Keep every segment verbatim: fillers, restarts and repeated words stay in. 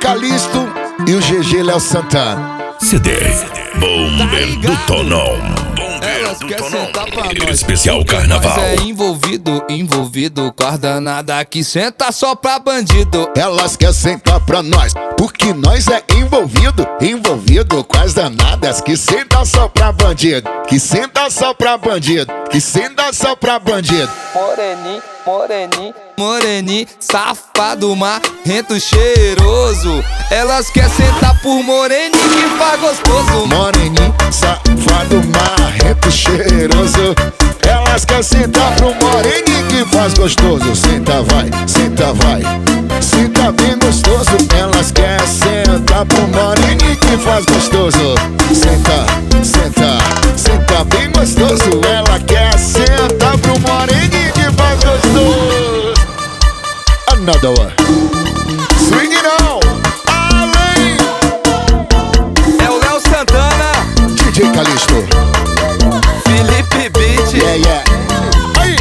Calixto e o G G Léo Santana. C D Bomber do Tonão. Elas querem sentar pra nós. Especial Carnaval. Nós é envolvido, envolvido com as danadas que senta só pra bandido. Elas querem sentar pra nós, porque nós é envolvido, envolvido com as danadas que senta só pra bandido, que senta só pra bandido, que senta só pra bandido. Moreni, moreni, moreni, safado, marrento, cheiroso. Elas querem sentar por moreni que faz gostoso. Moreni, safado, marrento, cheiroso. Elas querem sentar pro moreni que faz gostoso. Senta vai, senta vai, senta bem gostoso. Elas querem sentar pro moreni que faz gostoso. Senta, senta, senta bem gostoso. Ela quer sentar pro moreni que faz gostoso. Another one. Swing it on. Além. É o Léo Santana, D J Calixto, Felipe Beat. yeah, yeah. Aí.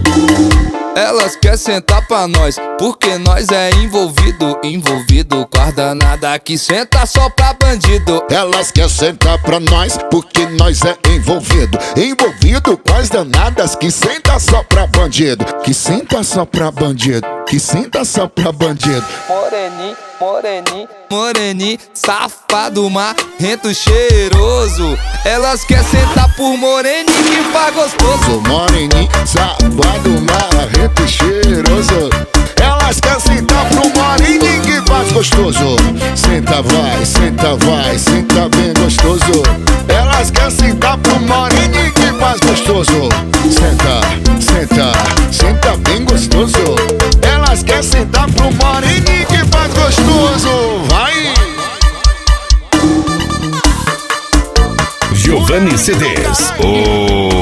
Elas querem sentar pra nós, porque nós é envolvido, envolvido com as danadas que senta só pra bandido. Elas querem sentar pra nós, porque nós é envolvido, envolvido com as danadas que senta só pra bandido, que senta só pra bandido, que senta só pra bandido. Moreni, moreni, moreni, safado, marrento, cheiroso. Elas querem sentar por moreni que faz gostoso. Sou moreni, safado, marrento, cheiroso. Elas querem sentar pro moreni que faz gostoso. Senta vai, senta vai, senta bem gostoso. Elas querem sentar pro moreni que faz gostoso. Senta, senta, senta bem gostoso. Elas querem sentar pro moreni que faz gostoso. Vai! Giovanni C Ds. Oh.